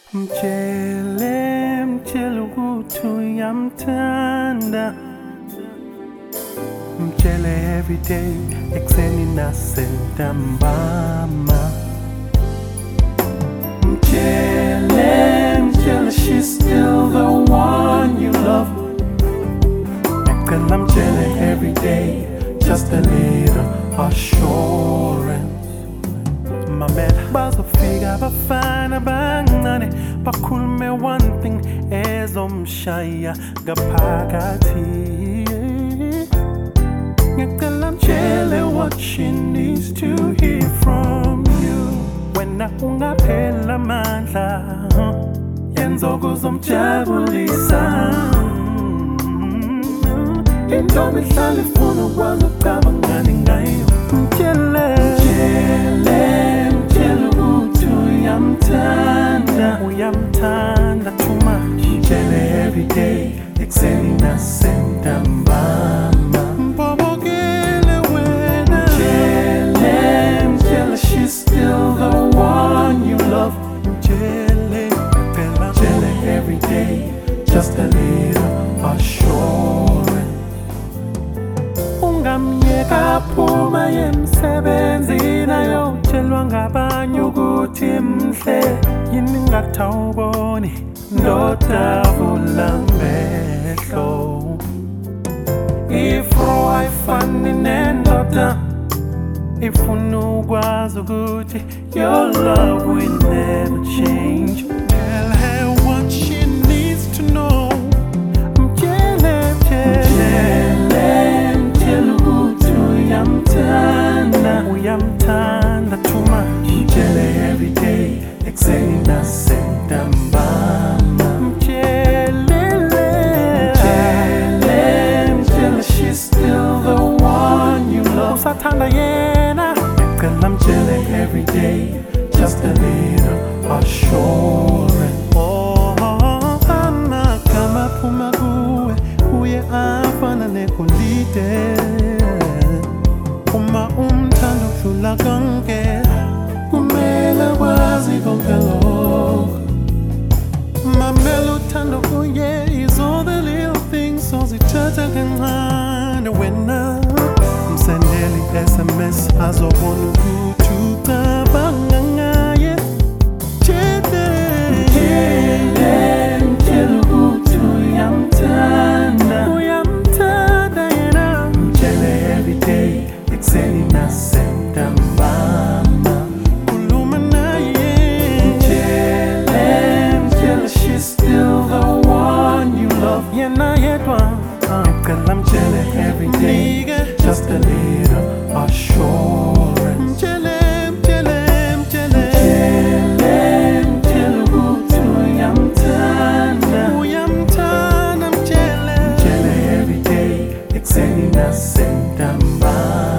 Mchele mchele ukuthi uyamthanda Mchele everyday ekuseni nasentambama Mchele she's still the one you love Ngicela mchele everyday just a little assurance Mamela bazofika abafana abancane bakhulume one thing ezomshaya ngaphakathi Ngicela mtshele what she needs to hear from you Wena ungaphela amandla yenza ukuzomjabulisa Intombi ihlala ifuna ukwazi ukucabanga ngayo Mtshele uyamthanda too much Mtshele everyday ekuseni nasentambama Mbobokile wena Mtshele she's still the one you love Mtshele everyday just a little assurance Ungamyeka phuma emsebenzini ayotshelwa ngabanye ukuthi mhle yini ngathawuboni ndoda vula amehlo Ifro ayifani nendoda ifuna ukwazi ukuthi your love will never change Tell her what she needs to know Mtshele ukuthi uyamthanda too much Mtshele everyday ekuseni nasentambama Mtshele she's still the one you love Usathanda yena Ngicela mtshele everyday just a little assurance amagama aphuma kuwe uye afana negolide Uma umthanda ukudlula konke kumele kwazi konke lokho Mamela uthando kuye is all the little things ozithatha kancane wena Msendeli SMS azobona ukuthi ucabanga ngaye Mtshele ukuthi uyamthanda yena Mtshele everyday ekuseni nasentambama Khuluma naye Mtshele she's still the one you love Yena yedwa Ngicela mtshele everyday just a little assurance Mtshele ukuthi uyamthanda Mtshele everyday ekuseni nasentambama